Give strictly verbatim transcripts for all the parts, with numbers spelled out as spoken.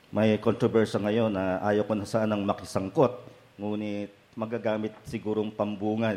May controversy ngayon na ayaw ko na sanang makisangkot, ngunit magagamit sigurong pambungad.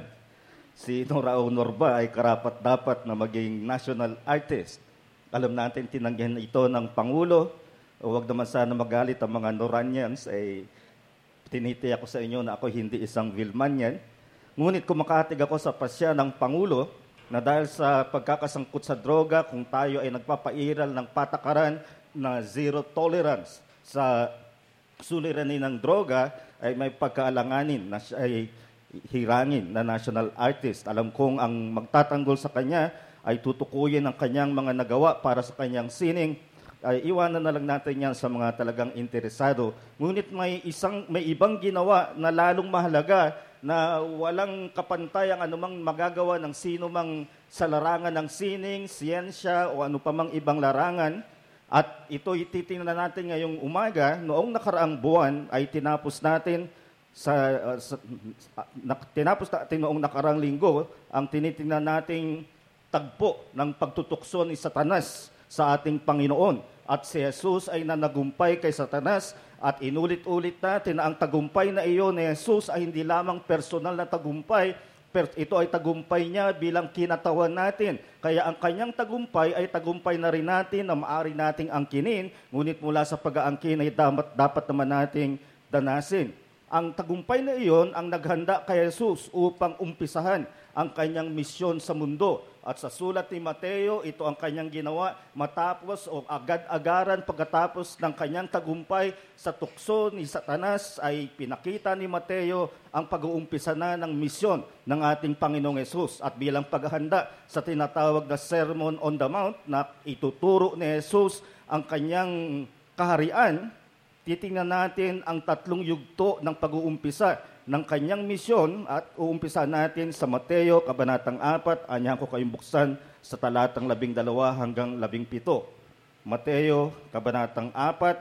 Si Nora Honor ba ay karapat-dapat na maging national artist? Alam natin tinanggihan ito ng Pangulo. O wag naman sana magalit ang mga Noranians, ay tinitiyak ko sa inyo na ako hindi isang Vilmanian. Ngunit kumakatig ako sa pasya ng Pangulo na dahil sa pagkakasangkot sa droga, kung tayo ay nagpapairal ng patakaran na zero tolerance sa suliranin ng droga, ay may pagkaalanganin na siya ay hirangin na national artist. Alam kong ang magtatanggol sa kanya ay tutukuyin ang kanyang mga nagawa para sa kanyang sining. Ay iwanan na lang natin yan sa mga talagang interesado. Ngunit may isang may ibang ginawa na lalong mahalaga na walang kapantay ang anumang magagawa ng sino mang sa larangan ng sining, siyensya o ano pa mang ibang larangan. At ito ititingnan natin ngayong umaga. Noong nakaraang buwan ay tinapos natin sa, uh, sa na, tinapos natin noong nakaraang linggo ang tinitingnan nating tagpo ng pagtutukso ni Satanas sa ating Panginoon. At si Jesus ay nanagumpay kay Satanas at inulit-ulit natin na ang tagumpay na iyon ni Jesus ay hindi lamang personal na tagumpay, pero ito ay tagumpay niya bilang kinatawan natin. Kaya ang kanyang tagumpay ay tagumpay na rin natin na maaari nating angkinin, ngunit mula sa pag-aangkin ay dapat, dapat naman nating danasin. Ang tagumpay na iyon ang naghanda kay Jesus upang umpisahan ang kanyang misyon sa mundo. At sa sulat ni Mateo, ito ang kanyang ginawa matapos o agad-agaran pagkatapos ng kanyang tagumpay sa tukso ni Satanas ay pinakita ni Mateo ang pag-uumpisa na ng misyon ng ating Panginoong Hesus. At bilang paghahanda sa tinatawag na Sermon on the Mount na ituturo ni Jesus ang kanyang kaharian, titingnan natin ang tatlong yugto ng pag-uumpisa ng kanyang misyon at uumpisa natin sa Mateo, Kabanatang apat. Anyahan ko kayong buksan sa talatang labing dalawa hanggang labing pito. Mateo, Kabanatang apat,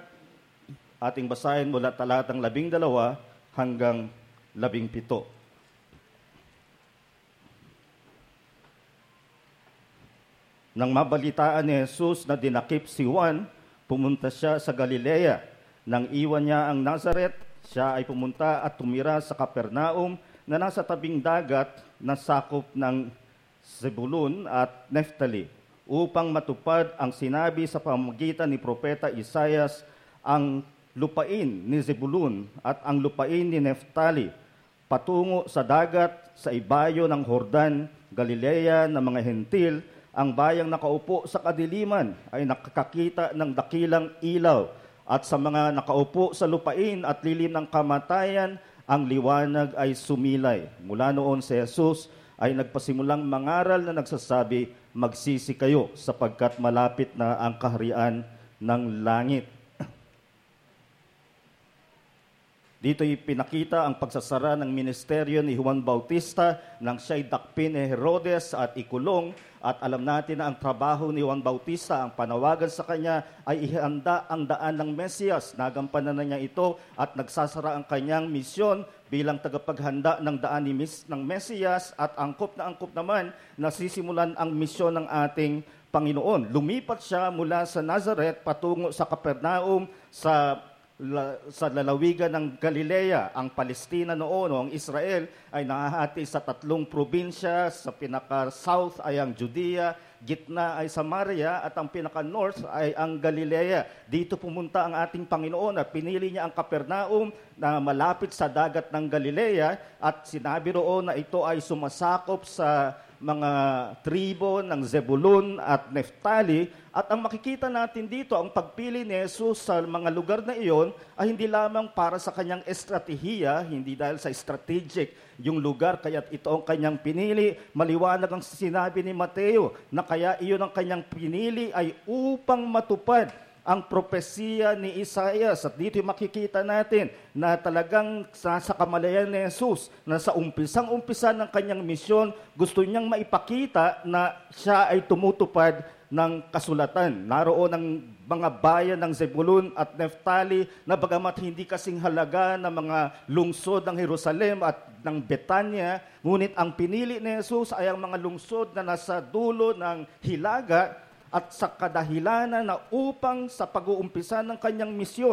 ating basahin mula talatang labing dalawa hanggang labing pito. Nang mabalitaan ni Jesus na dinakip si Juan, pumunta siya sa Galilea. Nang iwan niya ang Nazaret, siya ay pumunta at tumira sa Capernaum na nasa tabing dagat na sakop ng Zebulun at Neftali, upang matupad ang sinabi sa pamamagitan ni Propeta Isaias, ang lupain ni Zebulun at ang lupain ni Neftali, patungo sa dagat sa ibayo ng Jordan, Galilea ng mga hentil, ang bayang nakaupo sa kadiliman ay nakakakita ng dakilang ilaw. At sa mga nakaupo sa lupain at lilim ng kamatayan, ang liwanag ay sumilay. Mula noon si Jesus ay nagpasimulang mangaral na nagsasabi, magsisi kayo sapagkat malapit na ang kaharian ng langit. Dito'y pinakita ang pagsasara ng ministeryo ni Juan Bautista nang siya'y dakpin ni Herodes at ikulong. At alam natin na ang trabaho ni Juan Bautista, ang panawagan sa kanya ay ihanda ang daan ng Mesiyas. Nagampanan na niya ito at nagsasara ang kanyang misyon bilang tagapaghanda ng daan ni Mes- ng Mesiyas at angkop na angkop naman nasisimulan ang misyon ng ating Panginoon. Lumipat siya mula sa Nazareth patungo sa Capernaum sa La, sa lalawigan ng Galilea. Ang Palestina noon o ang Israel ay nahahati sa tatlong probinsya. Sa pinaka-south ay ang Judea, gitna ay Samaria, at ang pinaka-north ay ang Galilea. Dito pumunta ang ating Panginoon at pinili niya ang Capernaum na malapit sa dagat ng Galilea at sinabi roon na ito ay sumasakop sa mga tribo ng Zebulun at Neftali. At ang makikita natin dito, ang pagpili ni Jesus sa mga lugar na iyon ay hindi lamang para sa kanyang estratehiya, hindi dahil sa strategic yung lugar, kaya ito ang kanyang pinili. Maliwanag ang sinabi ni Mateo na kaya iyon ang kanyang pinili ay upang matupad ang propesiya ni Isaias. At dito makikita natin na talagang sa, sa kamalayan ni Jesus, na sa umpisang-umpisa ng kanyang misyon, gusto niyang maipakita na siya ay tumutupad ng kasulatan. Naroon ang mga bayan ng Zebulun at Neftali na bagamat hindi kasing halaga ng mga lungsod ng Jerusalem at ng Betanya, ngunit ang pinili ni Jesus ay ang mga lungsod na nasa dulo ng hilaga. At sa kadahilanan na upang sa pag-uumpisa ng kanyang misyon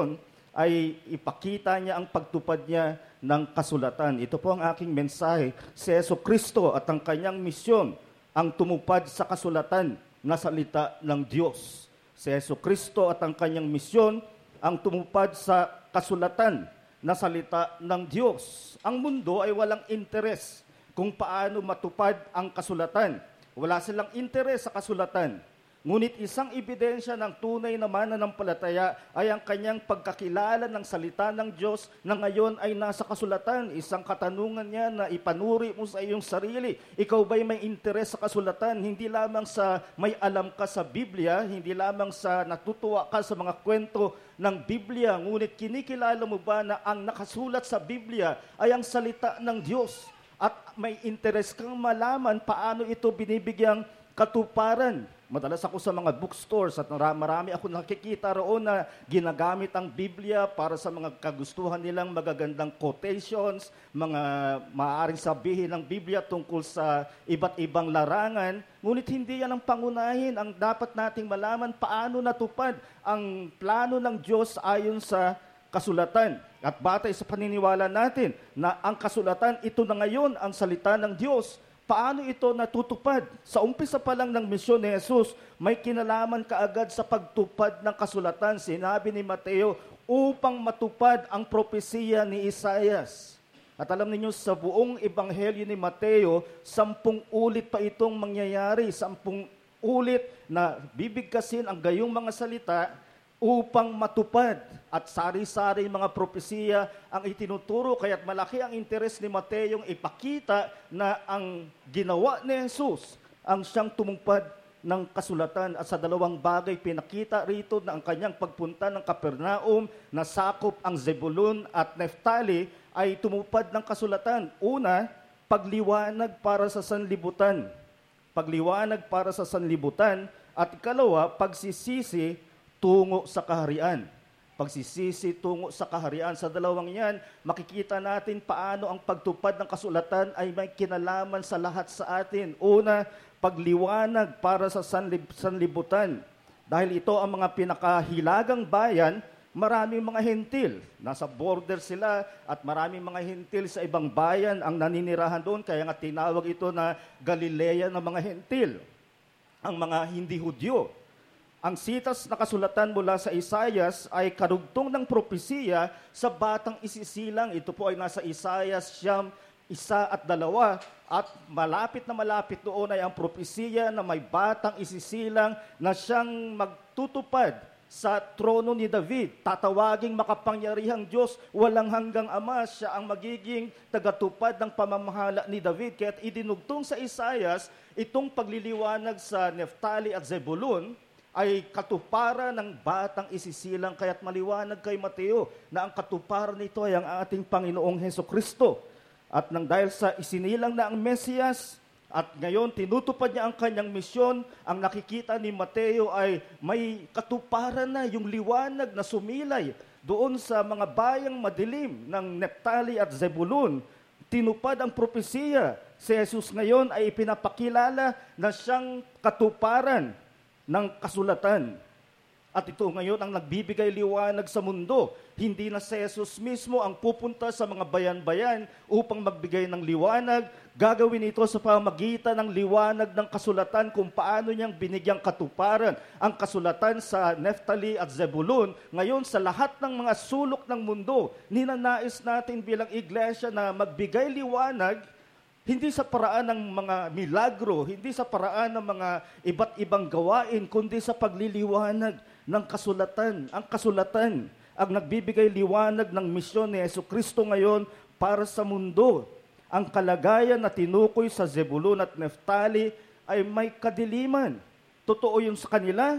ay ipakita niya ang pagtupad niya ng kasulatan. Ito po ang aking mensahe. Si Jesucristo at ang kanyang misyon ang tumupad sa kasulatan na salita ng Diyos. Si Jesucristo at ang kanyang misyon ang tumupad sa kasulatan na salita ng Diyos. Ang mundo ay walang interes kung paano matupad ang kasulatan. Wala silang interes sa kasulatan. Ngunit isang ebidensya ng tunay na mananampalataya ay ang kanyang pagkakilala ng salita ng Diyos na ngayon ay nasa kasulatan. Isang katanungan niya na ipanuri mo sa iyong sarili. Ikaw ba'y may interes sa kasulatan? Hindi lamang sa may alam ka sa Biblia, hindi lamang sa natutuwa ka sa mga kwento ng Biblia, ngunit kinikilala mo ba na ang nakasulat sa Biblia ay ang salita ng Diyos? At may interes kang malaman paano ito binibigyang katuparan. Madalas ako sa mga bookstores at marami ako nakikita roon na ginagamit ang Biblia para sa mga kagustuhan nilang magagandang quotations, mga maaaring sabihin ng Biblia tungkol sa iba't ibang larangan. Ngunit hindi yan ang pangunahin. Ang dapat nating malaman paano natupad ang plano ng Diyos ayon sa kasulatan. At batay sa paniniwala natin na ang kasulatan, ito na ngayon ang salita ng Diyos. Paano ito natutupad? Sa umpisa pa lang ng misyon ni Jesus, may kinalaman kaagad sa pagtupad ng kasulatan. Sinabi ni Mateo, upang matupad ang propesiya ni Isaias. At alam niyo sa buong ebanghelyo ni Mateo, sampung ulit pa itong mangyayari. Sampung ulit na bibigkasin ang gayong mga salita upang matupad. At sari-sari mga propesiya ang itinuturo, kaya't malaki ang interes ni Mateo ipakita na ang ginawa ni Jesus ang siyang tumupad ng kasulatan. At sa dalawang bagay pinakita rito na ang kanyang pagpunta ng Capernaum na sakop ang Zebulun at Neftali ay tumupad ng kasulatan. Una, pagliwanag para sa sanlibutan. Pagliwanag para sa sanlibutan. At ikalawa, pagsisisi tungo sa kaharian. Pagsisisi tungo sa kaharian. Sa dalawang yan, makikita natin paano ang pagtupad ng kasulatan ay may kinalaman sa lahat sa atin. Una, pagliwanag para sa sanlib- sanlibutan. Dahil ito ang mga pinakahilagang bayan, maraming mga hentil. Nasa border sila at maraming mga hentil sa ibang bayan ang naninirahan doon. Kaya nga tinawag ito na Galilea ng mga hentil. Ang mga hindi Hudyo. Ang sitas na kasulatan mula sa Isaias ay karugtong ng propesiya sa batang isisilang. Ito po ay nasa Isaias siyam, isa at dalawa. At malapit na malapit doon ay ang propesiya na may batang isisilang na siyang magtutupad sa trono ni David. Tatawaging makapangyarihang Diyos, walang hanggang Ama. Siya ang magiging tagatupad ng pamamahala ni David. Kaya't idinugtong sa Isaias itong pagliliwanag sa Neftali at Zebulun ay katuparan ng batang isisilang, kaya't maliwanag kay Mateo na ang katuparan nito ay ang ating Panginoong Hesukristo. At nang dahil sa isinilang na ang Mesiyas, at ngayon tinutupad niya ang kanyang misyon, ang nakikita ni Mateo ay may katuparan na yung liwanag na sumilay doon sa mga bayang madilim ng Neftali at Zebulun. Tinupad ang propesiya. Si Jesus ngayon ay ipinapakilala na siyang katuparan ng kasulatan. At ito ngayon ang nagbibigay liwanag sa mundo. Hindi na si Jesus mismo ang pupunta sa mga bayan-bayan upang magbigay ng liwanag. Gagawin ito sa pamagitan ng liwanag ng kasulatan kung paano niyang binigyang katuparan ang kasulatan sa Neftali at Zebulun. Ngayon sa lahat ng mga sulok ng mundo, ninanais natin bilang iglesia na magbigay liwanag hindi sa paraan ng mga milagro, hindi sa paraan ng mga iba't ibang gawain, kundi sa pagliliwanag ng kasulatan. Ang kasulatan ang nagbibigay liwanag ng misyon ni Jesucristo ngayon para sa mundo. Ang kalagayan na tinukoy sa Zebulun at Neftali ay may kadiliman. Totoo yun sa kanila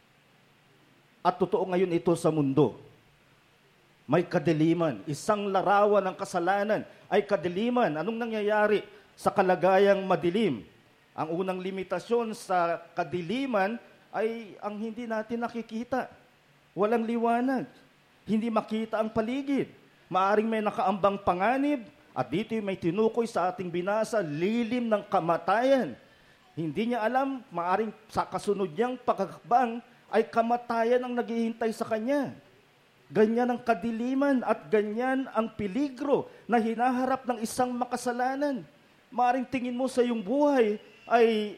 at totoo ngayon ito sa mundo. May kadiliman. Isang larawan ng kasalanan ay kadiliman. Anong nangyayari sa kalagayang madilim? Ang unang limitasyon sa kadiliman ay ang hindi natin nakikita. Walang liwanag. Hindi makita ang paligid. Maaring may nakaambang panganib at dito may tinukoy sa ating binasa, lilim ng kamatayan. Hindi niya alam, maaring sa kasunod niyang pagkakbang ay kamatayan ang naghihintay sa kanya. Ganyan ang kadiliman at ganyan ang peligro na hinaharap ng isang makasalanan. Maaring tingin mo sa iyong buhay ay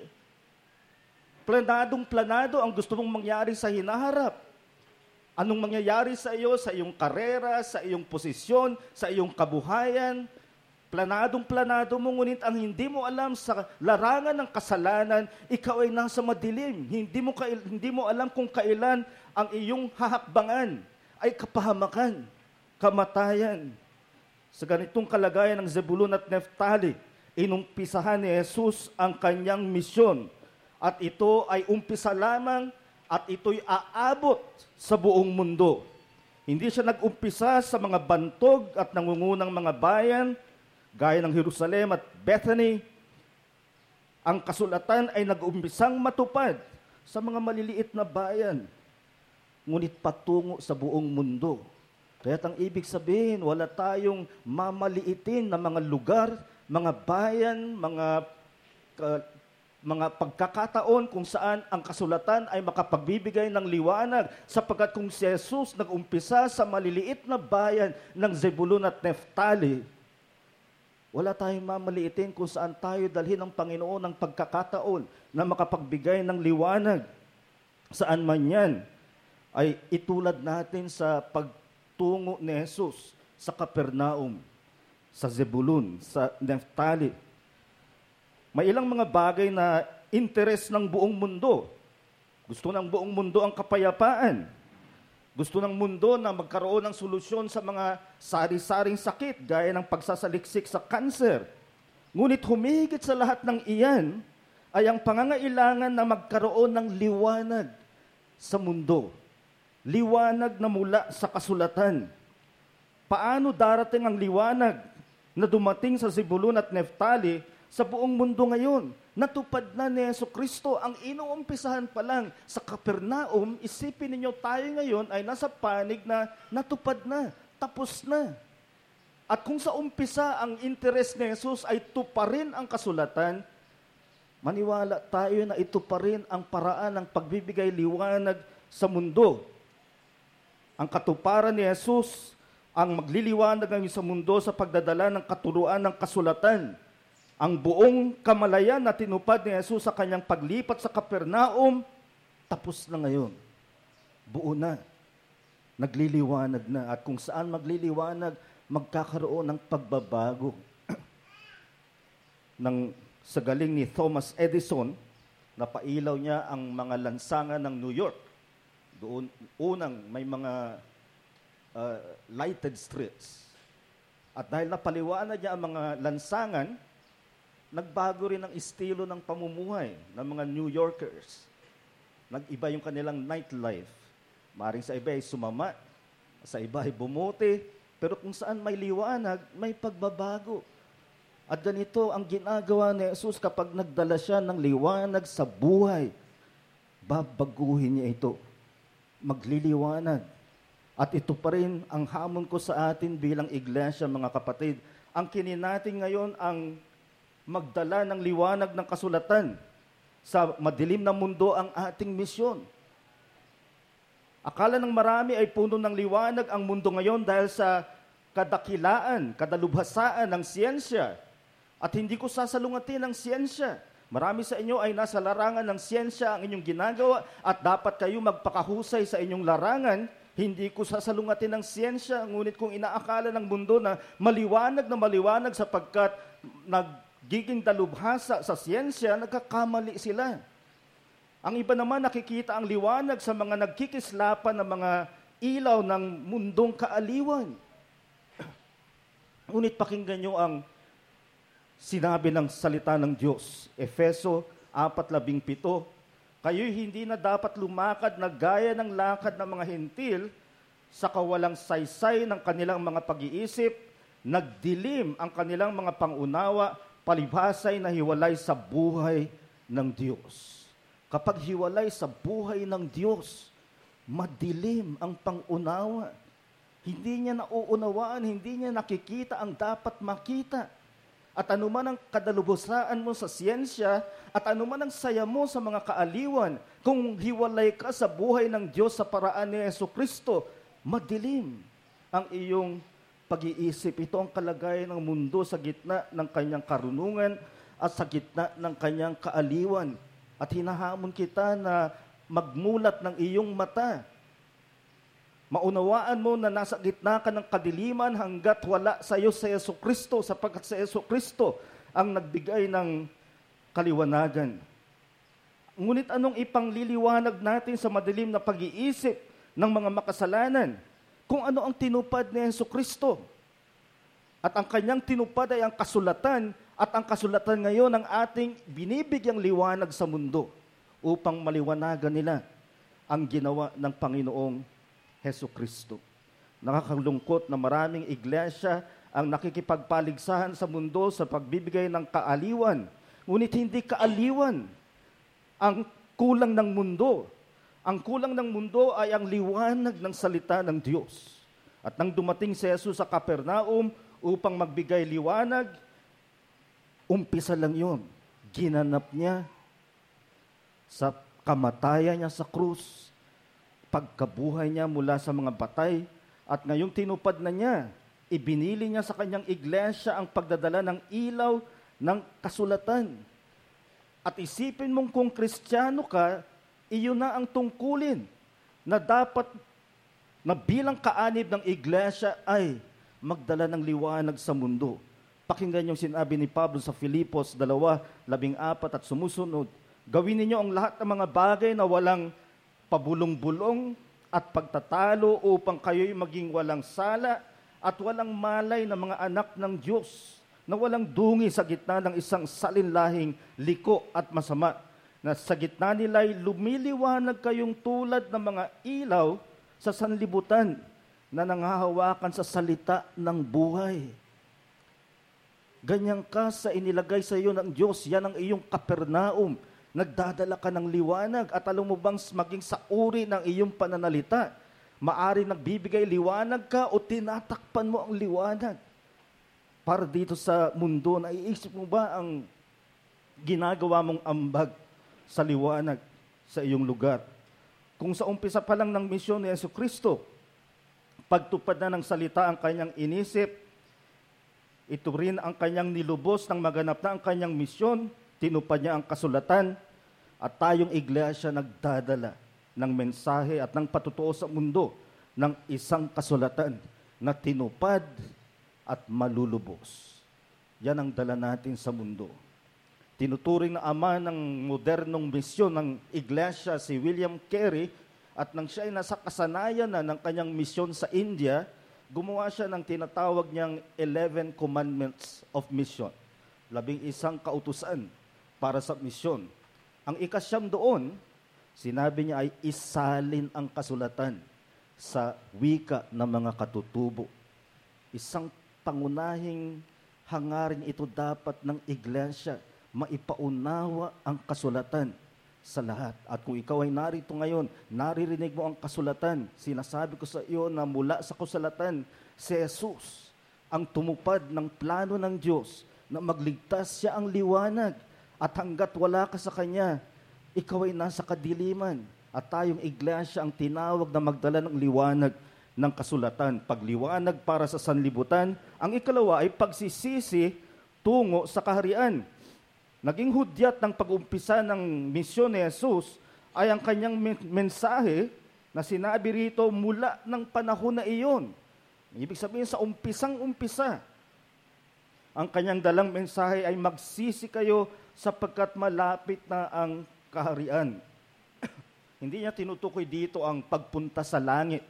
planadong planado ang gusto mong mangyari sa hinaharap. Anong mangyayari sa iyo, sa iyong karera, sa iyong posisyon, sa iyong kabuhayan. Planadong planado mo, ngunit ang hindi mo alam sa larangan ng kasalanan, ikaw ay nasa madilim. Hindi mo, kail, hindi mo alam kung kailan ang iyong hahakbangan ay kapahamakan, kamatayan. Sa ganitong kalagayan ng Zebulun at Neftali, inumpisahan ni Jesus ang kanyang misyon. At ito ay umpisa lamang at ito'y aabot sa buong mundo. Hindi siya nag-umpisa sa mga bantog at nangungunang mga bayan, gaya ng Jerusalem at Bethany. Ang kasulatan ay nag-umpisang matupad sa mga maliliit na bayan, ngunit patungo sa buong mundo. Kaya't ang ibig sabihin, wala tayong mamaliitin na mga lugar, mga bayan, mga uh, mga pagkakataon kung saan ang kasulatan ay makapagbibigay ng liwanag, sapagkat kung si Jesus nag-umpisa sa maliliit na bayan ng Zebulun at Neftali, wala tayong mamaliitin kung saan tayo dalhin ng Panginoon ng pagkakataon na makapagbigay ng liwanag. Saan man yan, ay itulad natin sa pagtungo ni Jesus sa Capernaum, sa Zebulun, sa Neftali. May ilang mga bagay na interes ng buong mundo. Gusto ng buong mundo ang kapayapaan. Gusto ng mundo na magkaroon ng solusyon sa mga sari-saring sakit, gaya ng pagsasaliksik sa kanser. Ngunit humigit sa lahat ng iyan ay ang pangangailangan na magkaroon ng liwanag sa mundo. Liwanag na mula sa kasulatan. Paano darating ang liwanag na dumating sa Zebulun at Neftali sa buong mundo ngayon? Natupad na ni Jesucristo. Ang inuumpisahan pa lang sa Capernaum, isipin ninyo tayo ngayon ay nasa panig na natupad na, tapos na. At kung sa umpisa ang interes ni Jesus ay tuparin ang kasulatan, maniwala tayo na ito pa rin ang paraan ng pagbibigay liwanag sa mundo. Ang katuparan ni Jesus ang magliliwanag ngayon sa mundo sa pagdadala ng katuruan ng kasulatan. Ang buong kamalayan na tinupad ni Jesus sa kanyang paglipat sa Capernaum, tapos na ngayon. Buo na. Nagliliwanag na. At kung saan magliliwanag, magkakaroon ng pagbabago. Nang sa galing ni Thomas Edison, napailaw niya ang mga lansangan ng New York. Doon, unang may mga uh, lighted streets. At dahil napaliwanag niya ang mga lansangan, nagbago rin ang estilo ng pamumuhay ng mga New Yorkers. Nag-iba yung kanilang nightlife. Maring sa iba ay sumama, sa iba ay bumuti, pero kung saan may liwanag, may pagbabago. At ganito ang ginagawa ni Jesus kapag nagdala siya ng liwanag sa buhay. Babaguhin niya ito. Magliliwanag. At ito pa rin ang hamon ko sa atin bilang iglesia, mga kapatid. Ang kininatin ngayon ang magdala ng liwanag ng kasulatan. Sa madilim na mundo ang ating misyon. Akala ng marami ay puno ng liwanag ang mundo ngayon dahil sa kadakilaan, kadalubhasaan ng siyensya. At hindi ko sasalungatin ang siyensya. Marami sa inyo ay nasa larangan ng siyensya ang inyong ginagawa at dapat kayo magpakahusay sa inyong larangan. Hindi ko sasalungatin ng siyensya, ngunit kung inaakala ng mundo na maliwanag na maliwanag sapagkat nagiging dalubhasa sa siyensya, nagkakamali sila. Ang iba naman nakikita ang liwanag sa mga nagkikislapan ng mga ilaw ng mundong kaaliwan. Ngunit pakinggan nyo ang sinabi ng salita ng Diyos. Efeso four seventeen, kayo'y hindi na dapat lumakad na gaya ng lakad ng mga hentil sa kawalang saysay ng kanilang mga pag-iisip, nagdilim ang kanilang mga pangunawa, palibhasay na hiwalay sa buhay ng Diyos. Kapag hiwalay sa buhay ng Diyos, madilim ang pangunawa. Hindi niya nauunawaan, hindi niya nakikita ang dapat makita. At anuman ang kadalubhasaan mo sa siyensya, at anuman ang saya mo sa mga kaaliwan, kung hiwalay ka sa buhay ng Diyos sa paraan ni Jesucristo, Madilim ang iyong pag-iisip. Ito ang kalagayan ng mundo sa gitna ng kanyang karunungan at sa gitna ng kanyang kaaliwan. At hinahamon kita na magmulat ng iyong mata. Maunawaan mo na nasa gitna ka ng kadiliman hanggat wala sa iyo si Jesucristo, sapagkat si Jesucristo ang nagbigay ng kaliwanagan. Ngunit anong ipangliliwanag natin sa madilim na pag-iisip ng mga makasalanan? Kung ano ang tinupad ni Jesucristo. At ang kanyang tinupad ay ang kasulatan, at ang kasulatan ngayon ang ating binibigyang liwanag sa mundo upang maliwanagan nila ang ginawa ng Panginoong Jesucristo. Nakakalungkot na maraming iglesia ang nakikipagpaligsahan sa mundo sa pagbibigay ng kaaliwan. Ngunit hindi kaaliwan ang kulang ng mundo. Ang kulang ng mundo ay ang liwanag ng salita ng Diyos. At nang dumating si Jesus sa Capernaum upang magbigay liwanag, umpisa lang yun. Ginanap niya sa kamatayan niya sa krus, pagkabuhay niya mula sa mga batay, at ngayong tinupad na niya, ibinili niya sa kanyang iglesia ang pagdadala ng ilaw ng kasulatan. At isipin mong kung Kristiyano ka, iyon na ang tungkulin na dapat na bilang kaanib ng iglesia ay magdala ng liwanag sa mundo. Pakinggan yung sinabi ni Pablo sa Filipos two, labing apat at sumusunod. Gawin ninyo ang lahat ng mga bagay na walang pabulong-bulong at pagtatalo upang kayo'y maging walang sala at walang malay na mga anak ng Diyos na walang dungi sa gitna ng isang salinlahing liko at masama, na sa gitna nila'y lumiliwanag kayong tulad ng mga ilaw sa sanlibutan na nanghahawakan sa salita ng buhay. Ganyan ka sa inilagay sa iyo ng Diyos, yan ang iyong Capernaum. Nagdadala ka ng liwanag at alam mo bang maging sa uri ng iyong pananalita, maari nagbibigay liwanag ka o tinatakpan mo ang liwanag. Para dito sa mundo, naiisip mo ba ang ginagawa mong ambag sa liwanag sa iyong lugar? Kung sa umpisa pa lang ng misyon ni Jesucristo, pagtupad na ng salita ang kanyang inisip, ito rin ang kanyang nilubos nang maganap na ang kanyang misyon, tinupad niya ang kasulatan, at tayong iglesia nagdadala ng mensahe at ng patutuo sa mundo ng isang kasulatan na tinupad at malulubos. Yan ang dala natin sa mundo. Tinuturing na ama ng modernong misyon ng iglesia si William Carey, at nang siya ay nasa kasanayan na ng kanyang misyon sa India, gumawa siya ng tinatawag niyang eleven commandments of mission. Labing isang kautusan para sa misyon. Ang ikasyam doon, sinabi niya ay isalin ang kasulatan sa wika ng mga katutubo. Isang pangunahing hangarin ito dapat ng iglesia, maipaunawa ang kasulatan sa lahat. At kung ikaw ay narito ngayon, naririnig mo ang kasulatan, sinasabi ko sa iyo na mula sa kasulatan, si Jesus ang tumupad ng plano ng Diyos na magligtas, siya ang liwanag. At hanggat wala ka sa Kanya, ikaw ay nasa kadiliman. At tayong iglesia ang tinawag na magdala ng liwanag ng kasulatan. Pagliwanag para sa sanlibutan. Ang ikalawa ay pagsisisi tungo sa kaharian. Naging hudyat ng pag-umpisa ng misyon ni Jesus ay ang kanyang mensahe na sinabi rito mula ng panahon na iyon. Ibig sabihin sa umpisang-umpisa, ang kanyang dalang mensahe ay magsisi kayo sapagkat malapit na ang kaharian. Hindi niya tinutukoy dito ang pagpunta sa langit.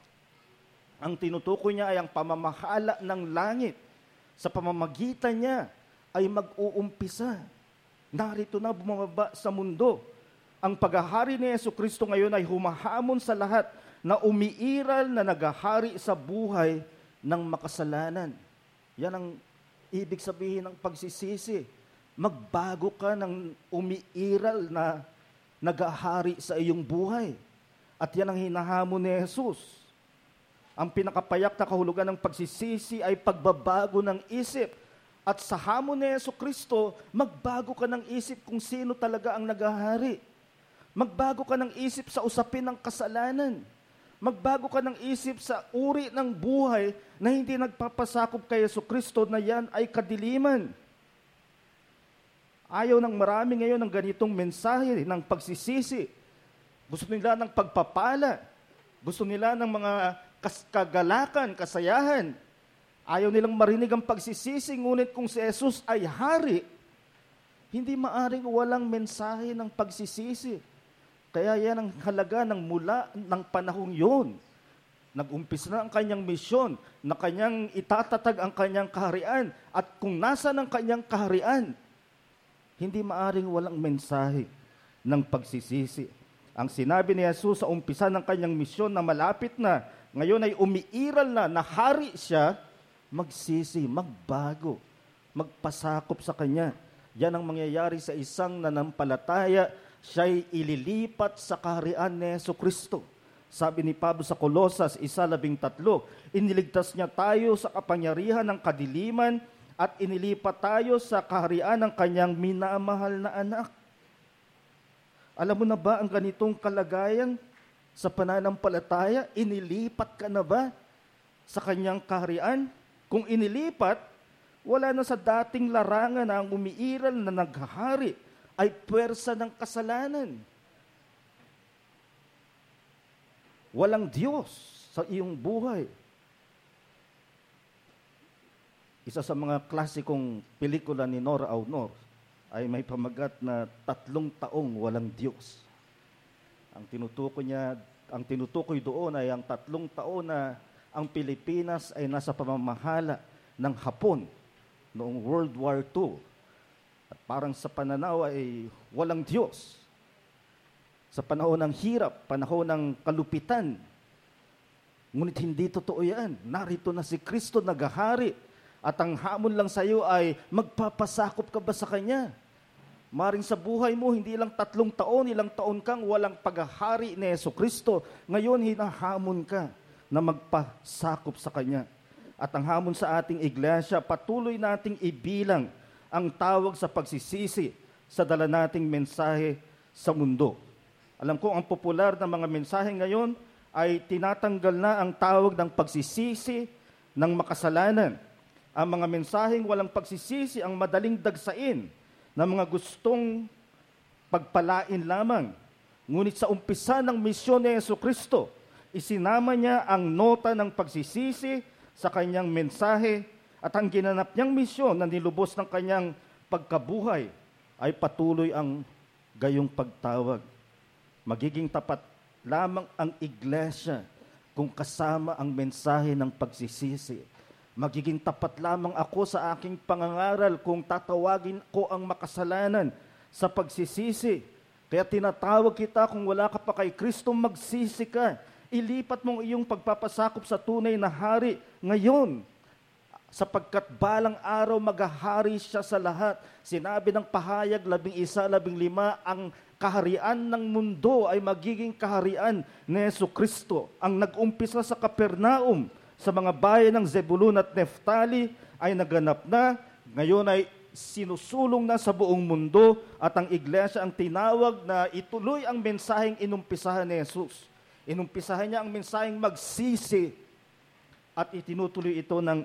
Ang tinutukoy niya ay ang pamamahala ng langit. Sa pamamagitan niya ay mag-uumpisa. Narito na bumababa sa mundo. Ang paghahari ni Jesucristo ngayon ay humahamon sa lahat na umiiral na naghahari sa buhay ng makasalanan. Yan ang ibig sabihin ng pagsisisi. Magbago ka ng umiiral na naghahari sa iyong buhay. At yan ang hinahamon ni Jesus. Ang pinakapayak na kahulugan ng pagsisisi ay pagbabago ng isip. At sa hamon ni Jesucristo, magbago ka ng isip kung sino talaga ang naghahari. Magbago ka ng isip sa usapin ng kasalanan. Magbago ka ng isip sa uri ng buhay na hindi nagpapasakop kay Jesucristo na yan ay kadiliman. Ayaw ng marami ngayon ng ganitong mensahe ng pagsisisi. Gusto nila ng pagpapala. Gusto nila ng mga kas- kagalakan, kasayahan. Ayaw nilang marinig ang pagsisisi, ngunit kung si Jesus ay hari, hindi maaring walang mensahe ng pagsisisi. Kaya yan ang halaga ng mula ng panahong yun. Nag-umpis na ang kanyang misyon, na kanyang itatatag ang kanyang kaharian. At kung nasa ng kanyang kaharian, hindi maaring walang mensahe ng pagsisisi. Ang sinabi ni Jesus sa umpisa ng kanyang misyon na malapit na, ngayon ay umiiral na, na hari siya, magsisi, magbago, magpasakop sa kanya. Yan ang mangyayari sa isang nanampalataya, siya'y ililipat sa kaharian ni Jesucristo. Sabi ni Pablo sa Colosas one thirteen, iniligtas niya tayo sa kapangyarihan ng kadiliman at inilipat tayo sa kaharian ng kanyang minamahal na anak. Alam mo na ba ang ganitong kalagayan sa pananampalataya? Inilipat ka na ba sa kanyang kaharian? Kung inilipat, wala na sa dating larangan na ang umiiral na naghahari ay puwersa ng kasalanan. Walang Diyos sa iyong buhay. Isa sa mga klasikong pelikula ni Nora Aunor ay may pamagat na tatlong taong walang Diyos. Ang tinutukoy niya, ang tinutukoy doon ay ang tatlong taon na ang Pilipinas ay nasa pamamahala ng Hapon noong World War Two. At parang sa pananaw ay walang Diyos. Sa panahon ng hirap, panahon ng kalupitan. Ngunit hindi totoo yan. Narito na si Kristo naghahari. At ang hamon lang sa iyo ay magpapasakop ka ba sa Kanya? Maring sa buhay mo, hindi lang tatlong taon, ilang taon kang walang paghahari ni Jesucristo. Ngayon, hinahamon ka na magpasakop sa Kanya. At ang hamon sa ating iglesia, patuloy nating ibilang ang tawag sa pagsisisi sa dala nating mensahe sa mundo. Alam ko, ang popular na mga mensahe ngayon ay tinatanggal na ang tawag ng pagsisisi ng makasalanan. Ang mga mensaheng walang pagsisisi ang madaling dagsain ng mga gustong pagpalain lamang. Ngunit sa umpisa ng misyon ni Jesucristo, isinama niya ang nota ng pagsisisi sa kanyang mensahe at ang ginanap niyang misyon na nilubos ng kanyang pagkabuhay ay patuloy ang gayong pagtawag. Magiging tapat lamang ang iglesia kung kasama ang mensahe ng pagsisisi. Magiging tapat lamang ako sa aking pangangaral kung tatawagin ko ang makasalanan sa pagsisisi. Kaya tinatawag kita kung wala ka pa kay Kristo, magsisi ka. Ilipat mong iyong pagpapasakop sa tunay na hari ngayon. Sapagkat balang araw maghahari siya sa lahat. Sinabi ng pahayag labing isa, labing lima, ang kaharian ng mundo ay magiging kaharian ni Jesucristo. Ang nag-umpisa sa Capernaum, sa mga bayan ng Zebulun at Neftali ay naganap na, ngayon ay sinusulong na sa buong mundo at ang iglesia ang tinawag na ituloy ang mensaheng inumpisahan ni Jesus. Inumpisahan niya ang mensaheng magsisi at itinutuloy ito ng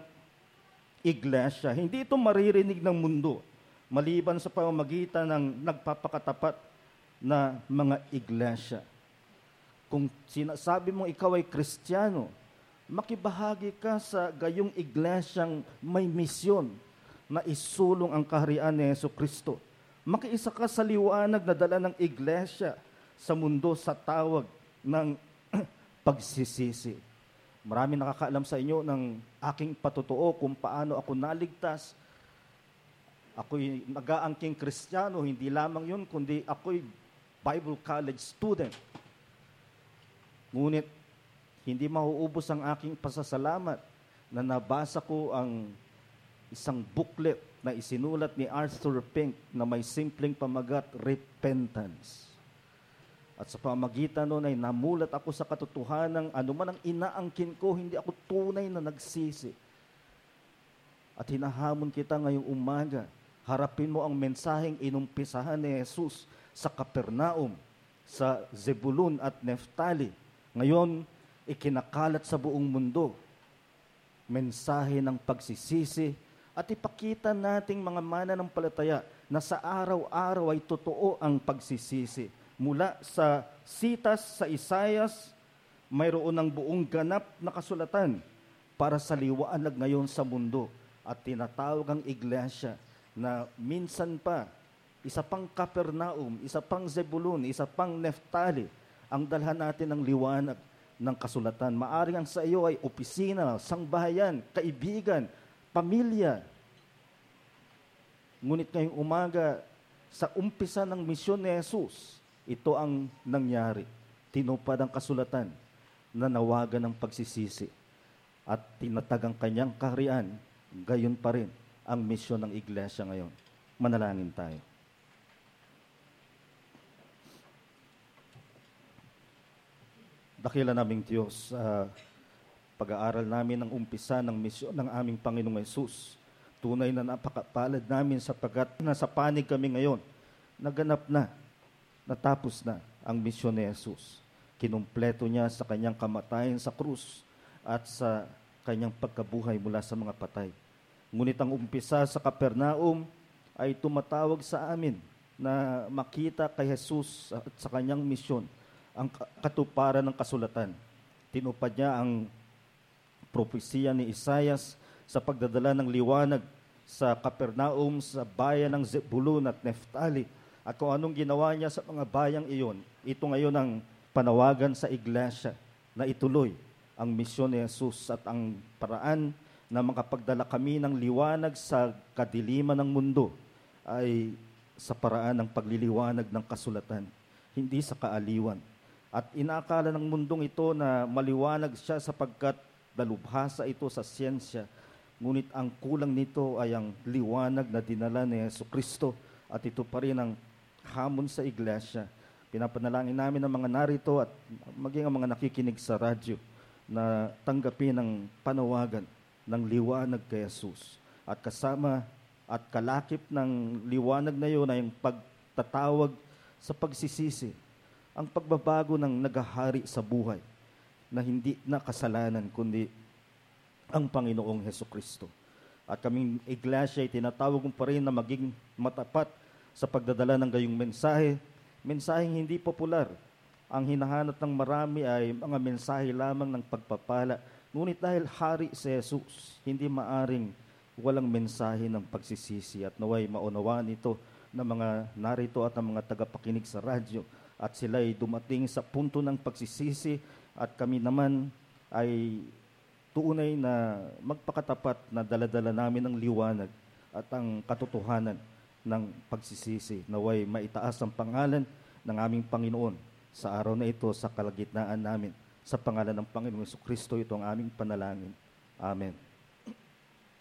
iglesia. Hindi ito maririnig ng mundo maliban sa pamamagitan ng nagpapakatapat na mga iglesia. Kung sinasabi mong ikaw ay Kristiyano, makibahagi ka sa gayong iglesyang may misyon na isulong ang kaharian ni Jesucristo. Makiisa ka sa liwanag na dala ng iglesia sa mundo sa tawag ng pagsisisi. Marami nakakaalam sa inyo ng aking patotoo kung paano ako naligtas. Ako'y nag-aangking Kristiyano, hindi lamang yun, kundi ako'y Bible college student. Ngunit hindi mauubos ang aking pasasalamat na nabasa ko ang isang booklet na isinulat ni Arthur Pink na may simpleng pamagat, Repentance. At sa pamagitan noon ay namulat ako sa katotohanan ng anuman ang inaangkin ko, hindi ako tunay na nagsisi. At hinahamon kita ngayong umaga, harapin mo ang mensaheng inumpisahan ni Jesus sa Capernaum, sa Zebulun at Neftali. Ngayon, ikinakalat sa buong mundo. Mensahe ng pagsisisi at ipakita nating mga mananampalataya na sa araw-araw ay totoo ang pagsisisi. Mula sa sitas sa Isaias, mayroon ng buong ganap na kasulatan para sa liwanag ngayon sa mundo. At tinatawag ang iglesia na minsan pa, isa pang Capernaum, isa pang Zebulun, isa pang Neftali, ang dalhan natin ng liwanag ng kasulatan. Maaring ang sa iyo ay opisina, sangbahayan, kaibigan, pamilya. Ngunit ngayong umaga, sa umpisa ng misyon ni Jesus, ito ang nangyari. Tinupad ang kasulatan, nanawagan ng pagsisisi, at tinatag ang kanyang kaharian. Gayon pa rin ang misyon ng iglesia ngayon. Manalangin tayo. Dakila naming Diyos, uh, pag-aaral namin ang umpisa ng misyon ng aming Panginoong Hesus. Tunay na napakapalad namin sapagkat nasa panig kami ngayon. Naganap na, natapos na ang misyon ni Hesus. Kinumpleto niya sa kanyang kamatayan sa krus at sa kanyang pagkabuhay mula sa mga patay. Ngunit ang umpisa sa Capernaum ay tumatawag sa amin na makita kay Jesus at sa kanyang misyon ang katuparan ng kasulatan. Tinupad niya ang propesiya ni Isaias sa pagdadala ng liwanag sa Capernaum, sa bayan ng Zebulun at Neftali. At kung anong ginawa niya sa mga bayang iyon, ito ngayon ang panawagan sa iglesia na ituloy ang misyon ni Jesus at ang paraan na makapagdala kami ng liwanag sa kadiliman ng mundo ay sa paraan ng pagliliwanag ng kasulatan, hindi sa kaaliwan. At inaakala ng mundong ito na maliwanag siya sapagkat dalubhasa ito sa siyensya, ngunit ang kulang nito ay ang liwanag na dinala ni Jesucristo at ito pa rin ang hamon sa iglesia. Pinapanalangin namin ang mga narito at maging ang mga nakikinig sa radyo na tanggapin ang panawagan ng liwanag kay Jesus. At kasama at kalakip ng liwanag na yun ay ang pagtatawag sa pagsisisi, ang pagbabago ng naghahari sa buhay na hindi na kasalanan kundi ang Panginoong Hesukristo. At kaming iglesia ay tinatawag mo pa rin na maging matapat sa pagdadala ng gayong mensahe, mensaheng hindi popular. Ang hinahanap ng marami ay mga mensahe lamang ng pagpapala. Ngunit dahil hari si Jesus, hindi maaring walang mensahe ng pagsisisi at naway maunawaan ito ng mga narito at ng mga tagapakinig sa radyo. At sila ay dumating sa punto ng pagsisisi at kami naman ay tunay na magpakatapat na daladala namin ng liwanag at ang katotohanan ng pagsisisi. Naway maitaas ang pangalan ng aming Panginoon sa araw na ito sa kalagitnaan namin. Sa pangalan ng Panginoong Jesucristo, ito ang aming panalangin. Amen.